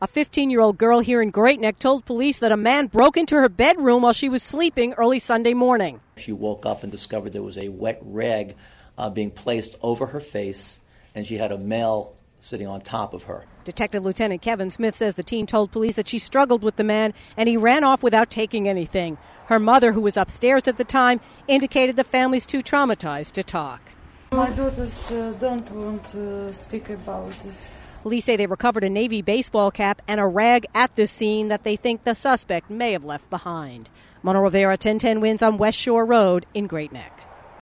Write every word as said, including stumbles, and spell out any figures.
A fifteen-year-old girl here in Great Neck told police that a man broke into her bedroom while she was sleeping early Sunday morning. She woke up and discovered there was a wet rag uh, being placed over her face, and she had a male sitting on top of her. Detective Lieutenant Kevin Smith says the teen told police that she struggled with the man and he ran off without taking anything. Her mother, who was upstairs at the time, indicated the family's too traumatized to talk. My daughters uh, don't want to speak about this. Police say they recovered a Navy baseball cap and a rag at this scene that they think the suspect may have left behind. Mona Rivera, ten ten Wins on West Shore Road in Great Neck.